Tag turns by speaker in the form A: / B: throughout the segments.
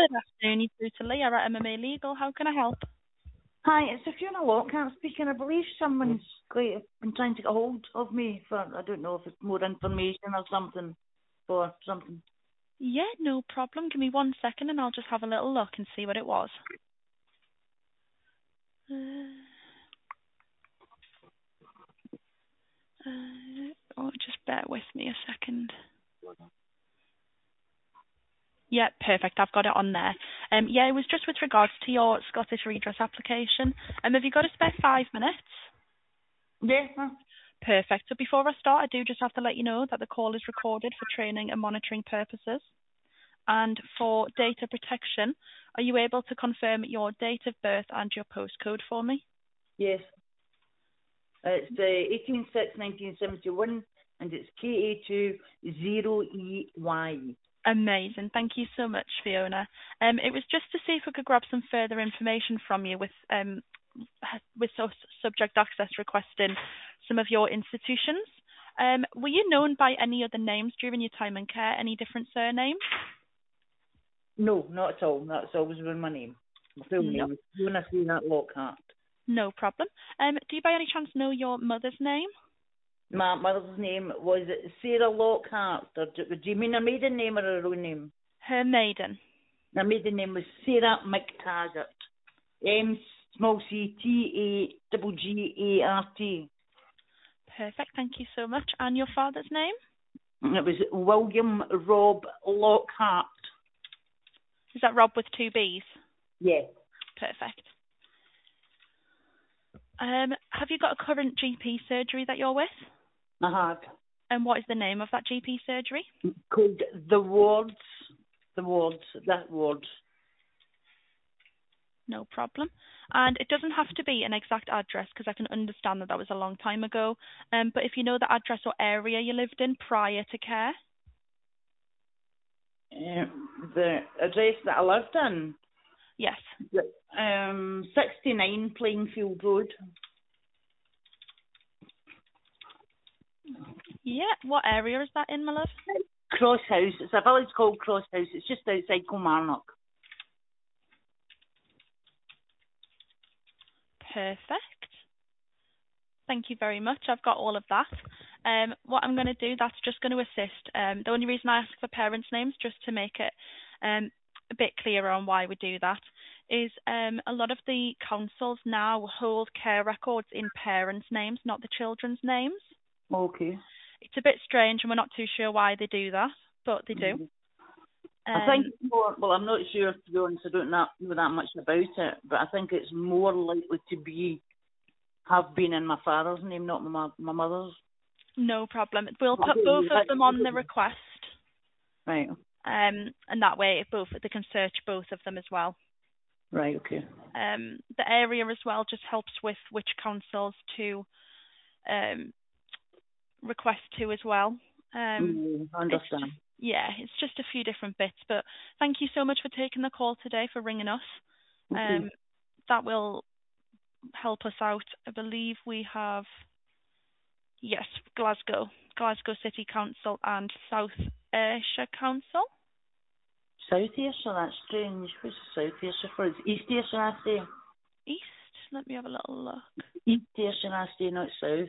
A: Good afternoon, you through to Leah at MMA Legal. How can I help?
B: Hi, it's Fiona Lockhart speaking. I believe someone's been trying to get hold of me for, I don't know if it's more information or something, for something.
A: Yeah, no problem. Give me 1 second and I'll just have a little look and see what it was. Just bear with me a second. Yeah, perfect. I've got it on there. Yeah, it was just with regards to your Scottish redress application. Have you got a spare 5 minutes?
B: Yeah.
A: Perfect. So before I start, I do just have to let you know that the call is recorded for training and monitoring purposes. And for data protection, are you able to confirm your date of birth and your postcode for me?
B: Yes. It's 18/6/1971 and it's KA20EY.
A: Amazing. Thank you so much, Fiona. It was just to see if we could grab some further information from you with subject access requesting some of your institutions. Were you known by any other names during your time in care? Any different surnames?
B: No, not at all. That's always been my name. My full name is Fiona Lockhart.
A: No problem. Do you by any chance know your mother's name?
B: My mother's name was Sarah Lockhart. Or do you mean her maiden name or her own name?
A: Her maiden.
B: Her maiden name was Sarah McTaggart. McTaggart.
A: Perfect. Thank you so much. And your father's name?
B: It was William Rob Lockhart.
A: Is that Rob with 2 B's?
B: Yes.
A: Perfect. Have you got a current GP surgery that you're with?
B: I have.
A: And what is the name of that GP surgery?
B: Called The Wards. That Wards.
A: No problem. And it doesn't have to be an exact address because I can understand that was a long time ago. But if you know the address or area you lived in prior to care?
B: The address that I lived in?
A: Yes.
B: 69 Plainfield Road.
A: Yeah, what area is that in, my love?
B: Cross House. It's a village called Cross House. It's just outside Kilmarnock.
A: Perfect. Thank you very much. I've got all of that. What I'm going to do, that's just going to assist. The only reason I ask for parents' names, just to make it a bit clearer on why we do that, is a lot of the councils now hold care records in parents' names, not the children's names.
B: Okay.
A: It's a bit strange and we're not too sure why they do that, but they do.
B: I think I'm not sure, to be honest, I don't know that much about it, but I think it's more likely to have been in my father's name, not my mother's.
A: No problem. We'll put both of them on the request.
B: Right.
A: And that way they can search both of them as well.
B: Right, okay.
A: The area as well just helps with which councils to request to as well.
B: I understand.
A: It's just a few different bits, but thank you so much for taking the call today, for ringing us.
B: Okay.
A: That will help us out. I believe we have, Glasgow City Council and South Ayrshire Council.
B: South Ayrshire, that's strange. What's South Ayrshire for? It's East Ayrshire, I say.
A: East? Let me have a little look.
B: East Ayrshire, I say, not South.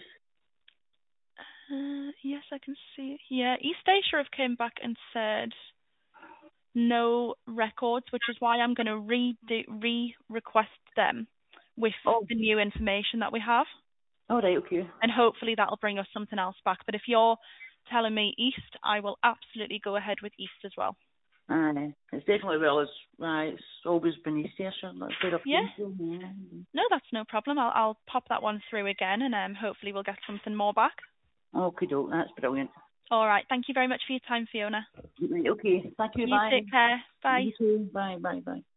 A: Yes, I can see it. Yeah, East Ayrshire have came back and said no records, which is why I'm going to re-request them with the new information that we have.
B: Oh, right, okay.
A: And hopefully that'll bring us something else back. But if you're telling me East, I will absolutely go ahead with East as well.
B: Aye, it's definitely it's always been East Ayrshire.
A: Yeah. No, that's no problem. I'll pop that one through again and hopefully we'll get something more back.
B: Okay, that's brilliant.
A: All right. Thank you very much for your time, Fiona.
B: Okay, thank you. Bye.
A: You take care. Bye.
B: You too. Bye.